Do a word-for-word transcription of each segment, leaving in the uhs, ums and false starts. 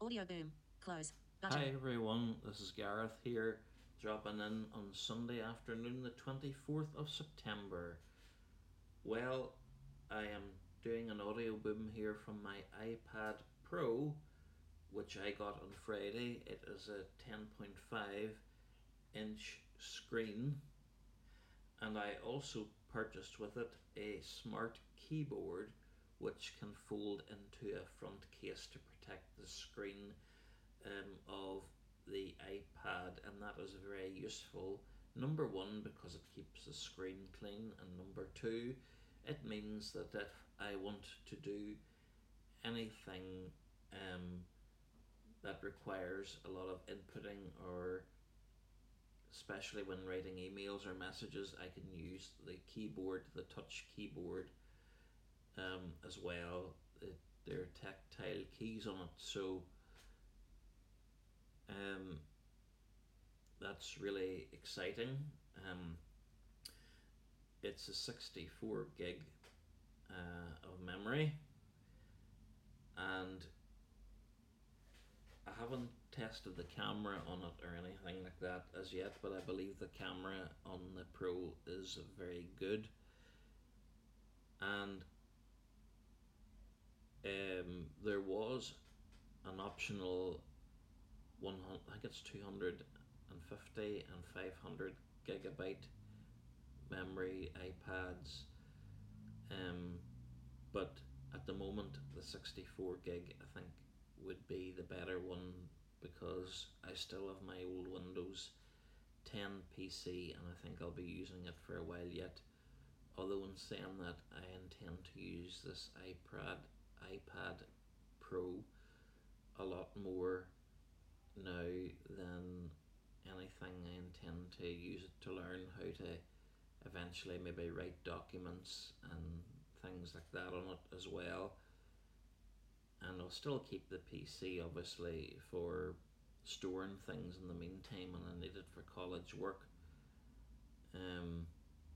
Audio boom. Close. Button. Hi everyone, this is Gareth here, dropping in on Sunday afternoon, the twenty-fourth of September. Well, I am doing an audio boom here from my iPad Pro, which I got on Friday. It is a ten point five inch screen, and I also purchased with it a smart keyboard which can fold into a front case to protect the screen um, of the iPad, and that is very useful. Number one, because it keeps the screen clean, and number two, it means that if I want to do anything um, that requires a lot of inputting, or especially when writing emails or messages, I can use the keyboard, the touch keyboard um, as well. It, there are tactile keys on it, so um, that's really exciting. Um, it's a sixty-four gig uh, of memory, and I haven't tested the camera on it or anything like that as yet, but I believe the camera on the Pro is very good. And um, there was an optional one hundred, I think it's two hundred fifty and five hundred gigabyte memory iPads, um, but at the moment the sixty-four gig I think would be the better one, because I still have my old Windows ten P C and I think I'll be using it for a while yet. Although in saying that, I intend to use this iPad iPad Pro a lot more now than anything. I intend to use it to learn how to eventually maybe write documents and things like that on it as well. And I'll still keep the P C obviously for storing things in the meantime, and I need it for college work. Um,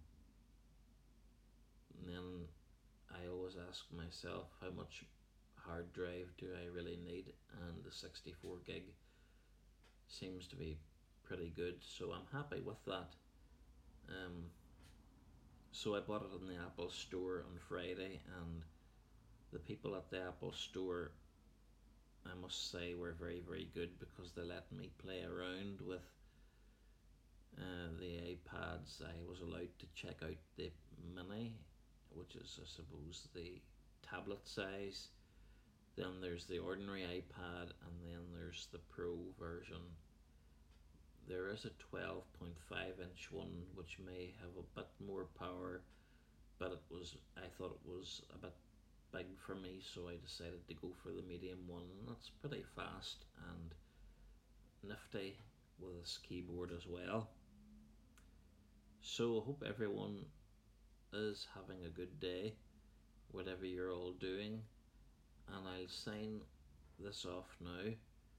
and then I always ask myself, how much hard drive do I really need? And the sixty-four gig seems to be pretty good, so I'm happy with that. Um, so I bought it in the Apple Store on Friday, and the people at the Apple Store, I must say, were very very good, because they let me play around with uh, the iPads. I was allowed to check out the Mini, which is I suppose the tablet size. Then there's the ordinary iPad, and then there's the Pro version. There is a twelve point five inch one which may have a bit more power, but it was I thought it was a bit big for me, so I decided to go for the medium one, and that's pretty fast and nifty with this keyboard as well. So I hope everyone is having a good day, whatever you're all doing, and I'll sign this off now.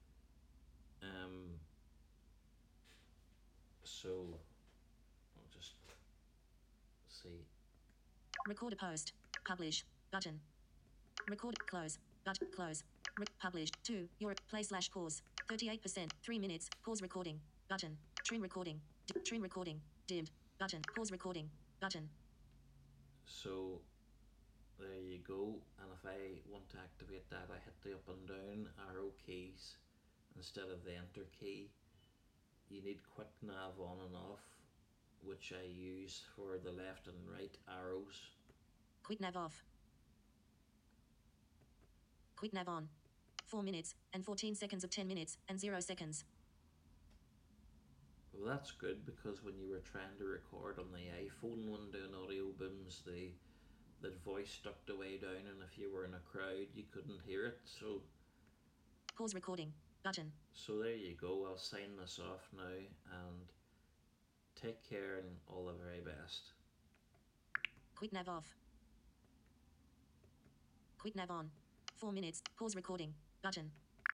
Um, so I'll just see. Record a post. Publish. Button. Record. Close. Button. Close. Re- publish. two. Your play slash pause. thirty-eight percent. three minutes. Pause recording. Button. Trim recording. D- trim recording. Dimmed. Button. Pause recording. Button. So there you go. And if I want to activate that, I hit the up and down arrow keys instead of the enter key. You need quick nav on and off, which I use for the left and right arrows. Quick nav off. Quick nav on. four minutes and fourteen seconds of ten minutes and zero seconds. Well, that's good, because when you were trying to record on the iPhone when doing audio booms, the the voice ducked away down, and if you were in a crowd you couldn't hear it. So pause recording button. So there you go. I'll sign this off now, and take care and all the very best. Quick nav off. Quick nav on. four minutes. Pause recording button.